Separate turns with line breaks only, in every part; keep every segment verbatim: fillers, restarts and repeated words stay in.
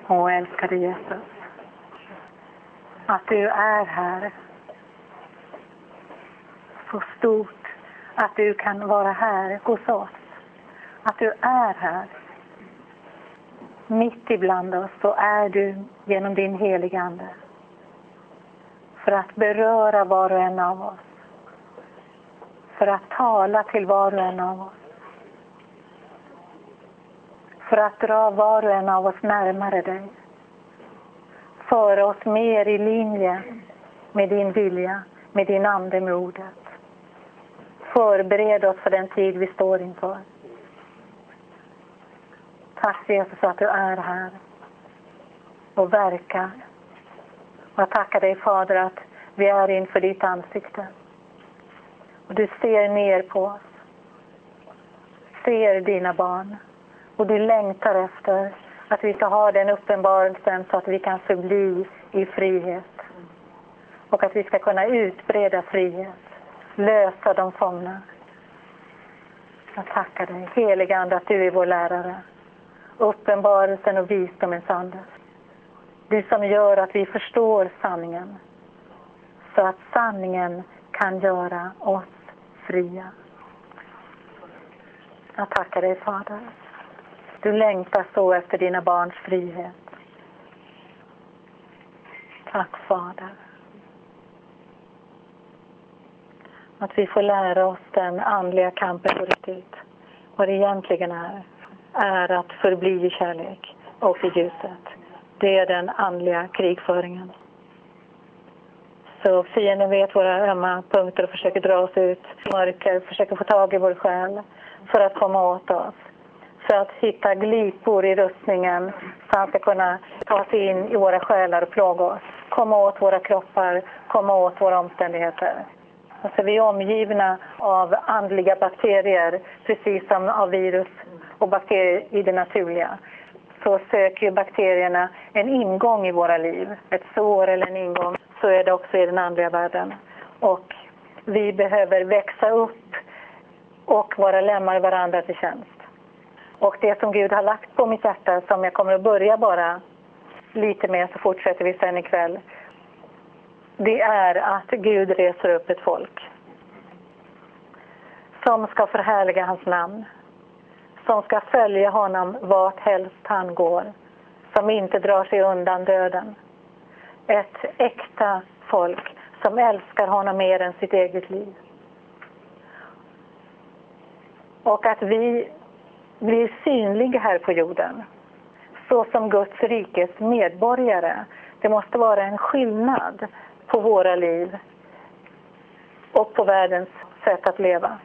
Åh, älskade Jesus. Att du är här. Så stort att du kan vara här hos oss. Att du är här. Mitt ibland oss så är du genom din heliga ande. För att beröra var och en av oss. För att tala till var och en av oss. För att dra var och en av oss närmare dig. Föra oss mer i linje med din vilja, med din ande, med ordet. Förbered oss för den tid vi står inför. Tack Jesus att du är här och verkar. Och jag tackar dig Fader att vi är inför ditt ansikte. Och du ser ner på oss. Ser dina barn. Och du längtar efter att vi ska ha den uppenbarelsen så att vi kan förbli i frihet. Och att vi ska kunna utbreda frihet. Lösa de fångna. Jag tackar dig, heliga ande, att du är vår lärare. Uppenbarelsen och visdomens ande. Du som gör att vi förstår sanningen. Så att sanningen kan göra oss fria. Jag tackar dig Fader. Du längtar så efter dina barns frihet. Tack Fader. Att vi får lära oss den andliga kampen på riktigt. Vad det egentligen är. Är att förbli i kärlek och i ljuset. Det är den andliga krigföringen. Så fienden vet våra ömma punkter och försöker dra oss ut. Mörker försöker få tag i vår själ för att komma åt oss. För att hitta glipor i rustningen så han ska kunna ta sig in i våra själar och plåga oss. Komma åt våra kroppar, komma åt våra omständigheter. Alltså vi är omgivna av andliga bakterier, precis som av virus och bakterier i det naturliga. Så söker ju bakterierna en ingång i våra liv. Ett sår eller en ingång, så är det också i den andliga världen. Och vi behöver växa upp och vara lemmar varandra till tjänst. Och det som Gud har lagt på mitt hjärta, som jag kommer att börja bara lite med, så fortsätter vi sen ikväll. Det är att Gud reser upp ett folk som ska förhärliga hans namn. Som ska följa honom vart helst han går. Som inte drar sig undan döden. Ett äkta folk som älskar honom mer än sitt eget liv. Och att vi blir synliga här på jorden. Så som Guds rikes medborgare. Det måste vara en skillnad på våra liv. Och på världens sätt att leva.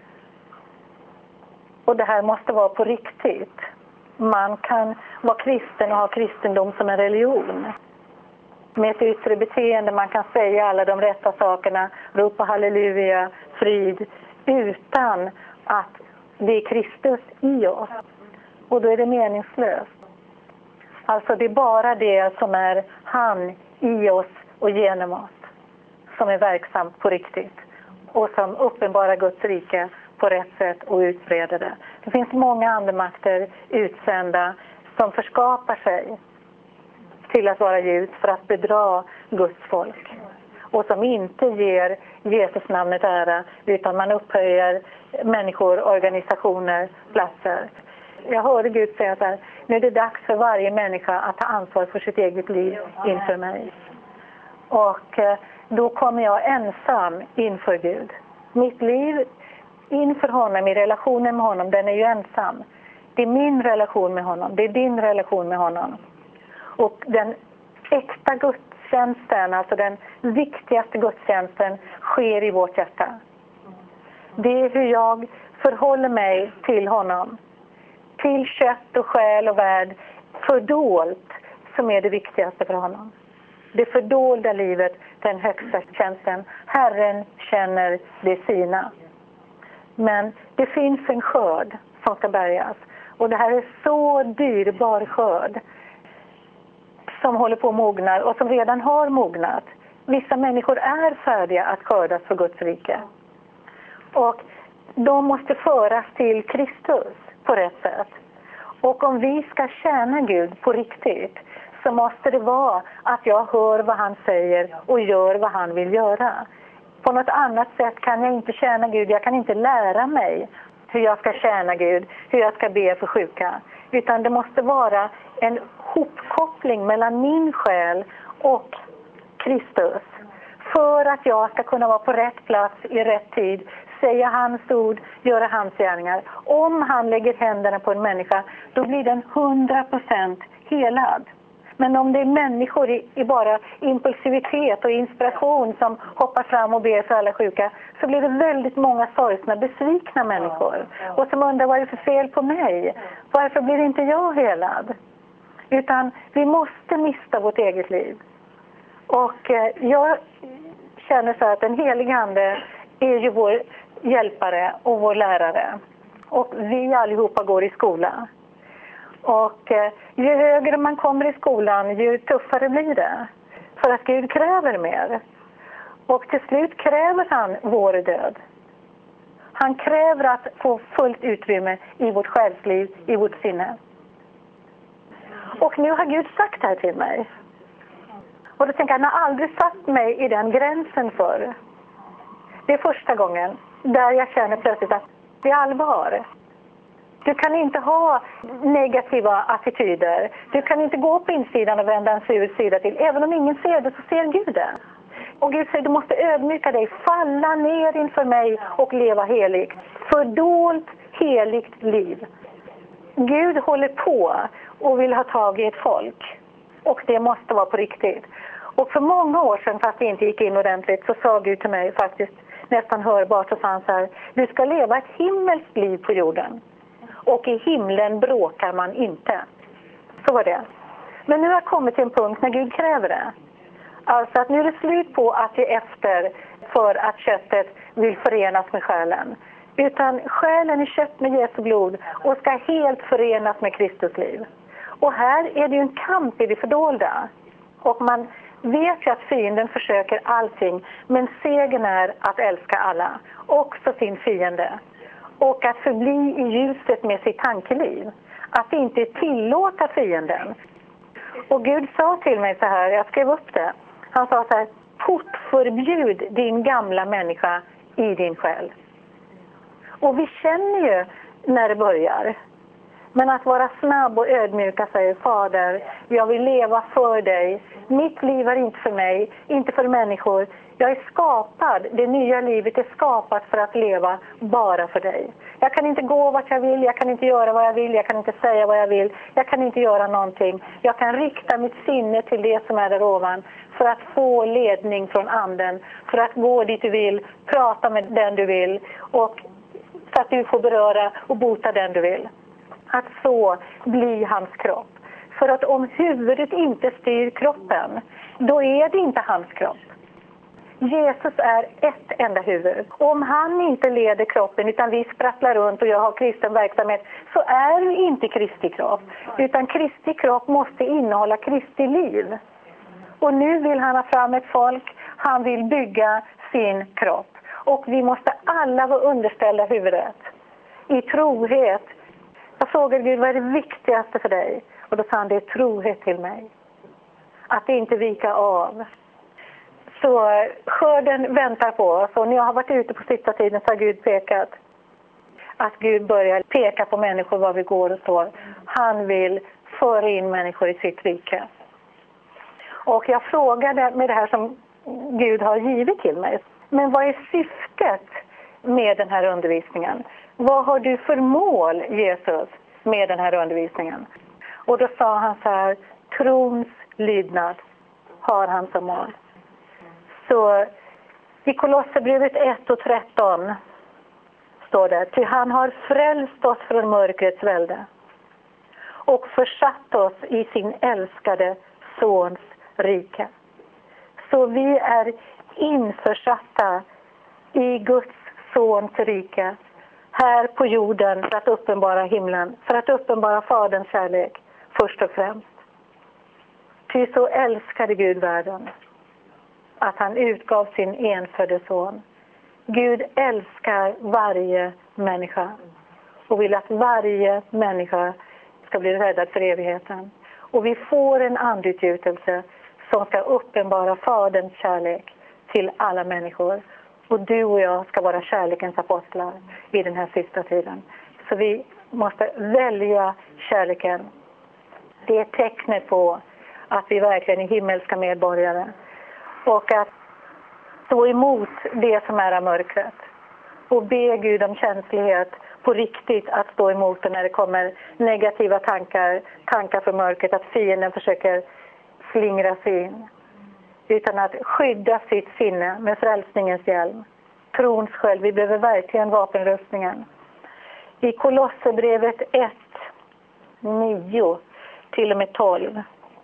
Och det här måste vara på riktigt. Man kan vara kristen och ha kristendom som en religion. Med ett yttre beteende, man kan säga alla de rätta sakerna, ropa halleluja, frid, utan att det är Kristus i oss. Och då är det meningslöst. Alltså det är bara det som är han i oss och genom oss som är verksamt på riktigt. Och som uppenbarar Guds rike på rätt sätt och utbreder det. Det finns många andemakter utsända som förskapar sig till att vara ljus för att bedra Guds folk. Och som inte ger Jesus namnet ära, utan man upphöjer människor, organisationer, platser. Jag hörde Gud säga så här: nu är det dags för varje människa att ta ansvar för sitt eget liv inför mig. Och då kommer jag ensam inför Gud. Mitt liv inför honom, i relationen med honom, den är ju ensam. Det är min relation med honom, det är din relation med honom. Och den äkta gudstjänsten, alltså den viktigaste gudstjänsten, sker i vårt hjärta. Det är hur jag förhåller mig till honom. Till kött och själ och värld, fördolt, som är det viktigaste för honom. Det fördolda livet, den högsta tjänsten. Herren känner det sina. Men det finns en skörd som ska bärgas. Och det här är så dyrbar skörd som håller på att mogna och som redan har mognat. Vissa människor är färdiga att skördas för Guds rike. Och de måste föras till Kristus på rätt sätt. Och om vi ska tjäna Gud på riktigt, så måste det vara att jag hör vad han säger och gör vad han vill göra. På något annat sätt kan jag inte tjäna Gud. Jag kan inte lära mig hur jag ska tjäna Gud, hur jag ska be för sjuka. Utan det måste vara en hopkoppling mellan min själ och Kristus. För att jag ska kunna vara på rätt plats i rätt tid, säga hans ord, göra hans gärningar. Om han lägger händerna på en människa, då blir den hundra procent helad. Men om det är människor i, i bara impulsivitet och inspiration som hoppar fram och ber för alla sjuka, så blir det väldigt många sorgsna, besvikna människor. Och som undrar, vad är det för fel på mig? Varför blir inte jag helad? Utan vi måste mista vårt eget liv. Och eh, jag känner så att den helige Ande är ju vår hjälpare och vår lärare. Och vi allihopa går i skola. Och eh, ju högre man kommer i skolan, ju tuffare blir det. För att Gud kräver mer. Och till slut kräver han vår död. Han kräver att få fullt utrymme i vårt själsliv, i vårt sinne. Och nu har Gud sagt det här till mig. Och då tänker jag, han har aldrig satt mig i den gränsen för. Det är första gången där jag känner plötsligt att det är allvar. Du kan inte ha negativa attityder. Du kan inte gå på insidan och vända en sur sida till. Även om ingen ser det, så ser Gud det. Och Gud säger, du måste ödmjuka dig, falla ner inför mig och leva heligt. Fördolt, heligt liv. Gud håller på och vill ha tag i ett folk. Och det måste vara på riktigt. Och för många år sedan, fast vi inte gick in ordentligt, så sa Gud till mig faktiskt nästan hörbart, och sa han så här: du ska leva ett himmelskt liv på jorden. Och i himlen bråkar man inte. Så var det. Men nu har jag kommit till en punkt när Gud kräver det. Alltså att nu är det slut på att ge efter för att köttet vill förenas med själen. Utan själen är köpt med Jesu blod och ska helt förenas med Kristus liv. Och här är det ju en kamp i det fördolda. Och man vet ju att fienden försöker allting. Men segern är att älska alla. Också sin fiende. Och att förbli i ljuset med sitt tankeliv. Att inte tillåta fienden. Och Gud sa till mig så här, jag skrev upp det. Han sa så här: portförbjud din gamla människa i din själ. Och vi känner ju när det börjar. Men att vara snabb och ödmjuka, säger Fader, jag vill leva för dig. Mitt liv är inte för mig, inte för människor. Jag är skapad, det nya livet är skapat för att leva bara för dig. Jag kan inte gå vart jag vill, jag kan inte göra vad jag vill, jag kan inte säga vad jag vill. Jag kan inte göra någonting. Jag kan rikta mitt sinne till det som är där ovan. För att få ledning från anden. För att gå dit du vill, prata med den du vill. Och så att du får beröra och bota den du vill. Att så bli hans kropp. För att om huvudet inte styr kroppen, då är det inte hans kropp. Jesus är ett enda huvud. Om han inte leder kroppen utan vi sprattlar runt och jag har kristen verksamhet, så är det inte Kristi kropp. Utan Kristi kropp måste innehålla Kristi liv. Och nu vill han ha fram ett folk, han vill bygga sin kropp. Och vi måste alla vara underställda huvudet. I trohet. Jag frågade Gud, vad är det viktigaste för dig? Och då sa han, det är trohet till mig. Att inte vika av. Så skörden väntar på oss. Och när jag har varit ute på sista tiden så har Gud pekat. Att Gud börjar peka på människor var vi går och står. Han vill föra in människor i sitt rike. Och jag frågade med det här som Gud har givit till mig. Men vad är syftet med den här undervisningen? Vad har du för mål, Jesus, med den här undervisningen? Och då sa han så här, trons lydnad har han som mål. Så i Kolosserbrevet ett och tretton står det, ty han har frälst oss från mörkrets välde och försatt oss i sin älskade sons rike. Så vi är införsatta i Guds sons rike här på jorden för att uppenbara himlen, för att uppenbara Faderns kärlek först och främst. Ty så älskade Gud världen att han utgav sin enfödde son. Gud älskar varje människa och vill att varje människa ska bli räddad för evigheten. Och vi får en andutgjutelse som ska uppenbara Faderns kärlek till alla människor. Och du och jag ska vara kärlekens apostlar i den här sista tiden. Så vi måste välja kärleken. Det är tecknet på att vi verkligen är himmelska medborgare. Och att stå emot det som är av mörkret. Och be Gud om känslighet på riktigt att stå emot det när det kommer negativa tankar, tankar för mörkret, att fienden försöker slingra sig in. Utan att skydda sitt sinne med frälsningens hjälm. Trons sköld, vi behöver verkligen vapenrustningen. I Kolosserbrevet ett, nio till och med tolv.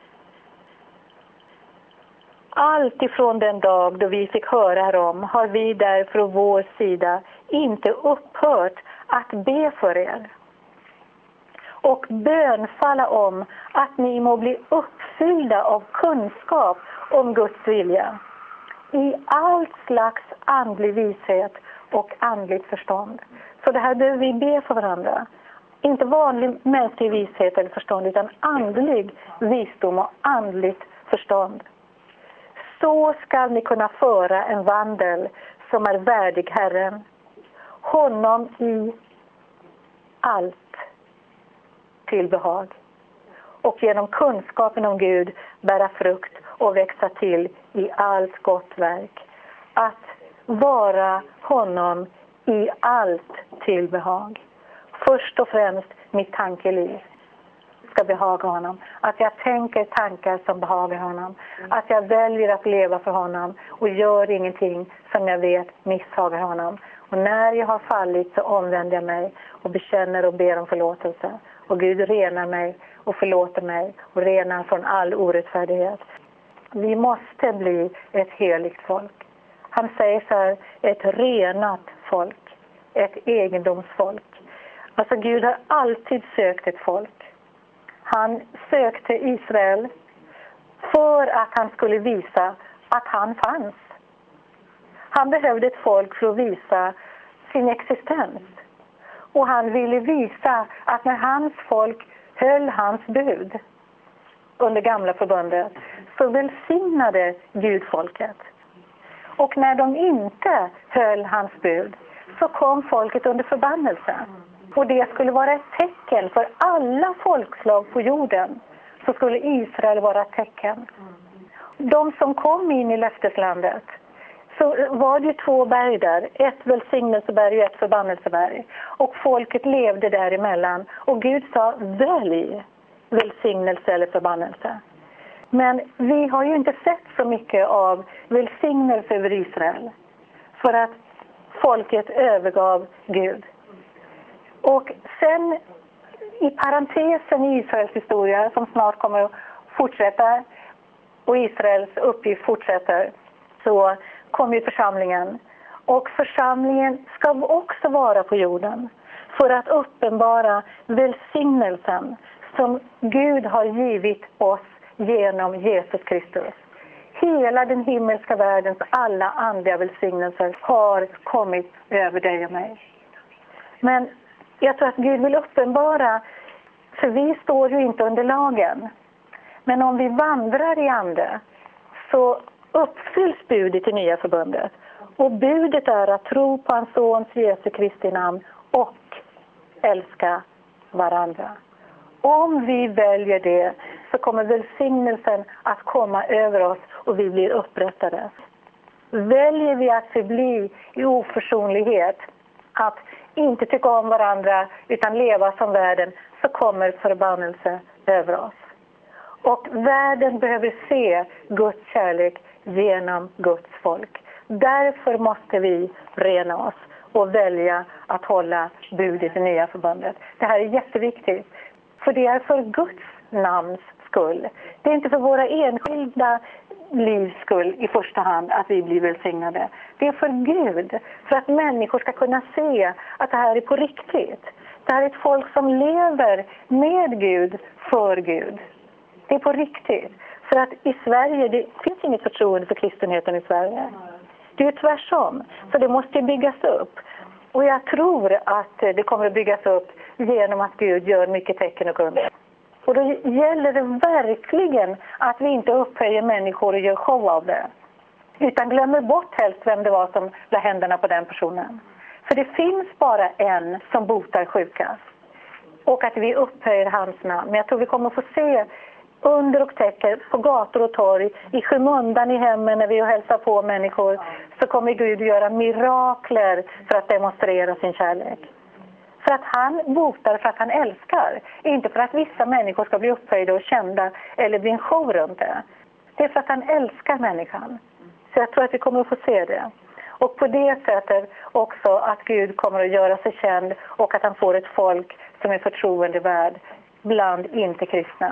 Allt ifrån den dag då vi fick höra härom har vi där från vår sida inte upphört att be för er. Och bönfalla om att ni må bli uppfyllda av kunskap om Guds vilja. I allt slags andlig vishet och andligt förstånd. Så det här behöver vi be för varandra. Inte vanlig mänsklig vishet eller förstånd, utan andlig visdom och andligt förstånd. Så ska ni kunna föra en vandel som är värdig Herren. Honom i allt till behag. Och genom kunskapen om Gud bära frukt och växa till i allt gott verk. Att vara honom i allt till behag. Först och främst mitt tankeliv ska behaga honom. Att jag tänker tankar som behagar honom. Att jag väljer att leva för honom och gör ingenting som jag vet misshagar honom. Och när jag har fallit så omvänder jag mig och bekänner och ber om förlåtelse. Och Gud renar mig och förlåter mig och renar från all orättfärdighet. Vi måste bli ett heligt folk. Han säger så här, ett renat folk, ett egendomsfolk. Alltså Gud har alltid sökt ett folk. Han sökte Israel för att han skulle visa att han fanns. Han behövde ett folk för att visa sin existens. Och han ville visa att när hans folk höll hans bud under gamla förbundet så välsignade Gud folket. Och när de inte höll hans bud så kom folket under förbannelse. Och det skulle vara ett tecken för alla folkslag på jorden. Så skulle Israel vara ett tecken. De som kom in i löfteslandet, så var det två berg där. Ett välsignelseberg och ett förbannelseberg. Och folket levde däremellan. Och Gud sa, välj välsignelse eller förbannelse. Men vi har ju inte sett så mycket av välsignelse över Israel. För att folket övergav Gud. Och sen i parentesen i Israels historia som snart kommer att fortsätta och Israels uppgift fortsätter, så kommer ju församlingen. Och församlingen ska också vara på jorden för att uppenbara välsignelsen som Gud har givit oss genom Jesus Kristus. Hela den himmelska världens alla andliga välsignelser har kommit över dig och mig. Men jag tror att Gud vill uppenbara, för vi står ju inte under lagen. Men om vi vandrar i ande så uppfylls budet i nya förbundet. Och budet är att tro på hans sons Jesu Kristi namn och älska varandra. Om vi väljer det så kommer välsignelsen att komma över oss och vi blir upprättade. Väljer vi att förbli i oförsonlighet, att inte tycka om varandra utan leva som världen, så kommer förbannelse över oss. Och världen behöver se Guds kärlek genom Guds folk. Därför måste vi rena oss och välja att hålla budet i nya förbundet. Det här är jätteviktigt. För det är för Guds namns skull. Det är inte för våra enskilda livs skull i första hand att vi blir välsignade. Det är för Gud. För att människor ska kunna se att det här är på riktigt. Det här är ett folk som lever med Gud, för Gud. Det är på riktigt. För att i Sverige, det finns inget förtroende för kristenheten i Sverige. Det är tvärtom. Så det måste byggas upp. Och jag tror att det kommer att byggas upp genom att Gud gör mycket tecken och under. Och då gäller det verkligen att vi inte upphöjer människor och gör show av det. Utan glömmer bort helst vem det var som la händerna på den personen. För det finns bara en som botar sjuka. Och att vi upphöjer hans namn. Men jag tror vi kommer få se under och täcker på gator och torg, i skymundan i hemmen när vi hälsar på människor, så kommer Gud göra mirakler för att demonstrera sin kärlek. För att han botar för att han älskar. Inte för att vissa människor ska bli upphöjda och kända eller bli en show runt det. Det är för att han älskar människan. Så jag tror att vi kommer att få se det. Och på det sättet också att Gud kommer att göra sig känd och att han får ett folk som är förtroendevärd bland inte kristna.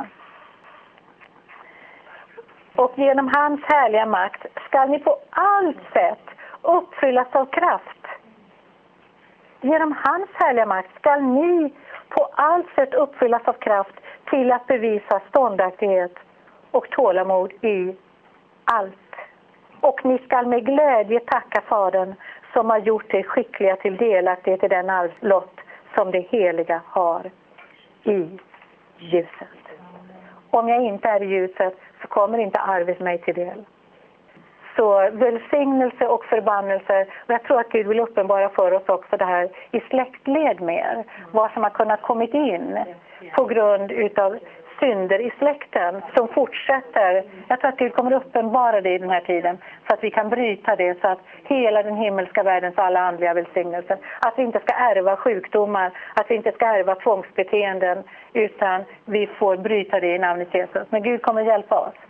Och genom hans härliga makt ska ni på allt sätt uppfyllas av kraft. Genom hans härliga makt ska ni på allt sätt uppfyllas av kraft till att bevisa ståndaktighet och tålamod i allt. Och ni ska med glädje tacka Fadern som har gjort er skickliga till delaktighet i den arvslott som det heliga har i ljuset. Om jag inte är i ljuset så kommer inte arvet mig till del. Så välsignelse och förbannelse. Och jag tror att Gud vill uppenbara för oss också det här i släktled mer. Vad som har kunnat kommit in på grund utav synder i släkten som fortsätter. Jag tror att Gud kommer uppenbara det i den här tiden. Så att vi kan bryta det så att hela den himmelska världens alla andliga välsignelser. Att vi inte ska ärva sjukdomar. Att vi inte ska ärva tvångsbeteenden. Utan vi får bryta det i namnet Jesus. Men Gud kommer hjälpa oss.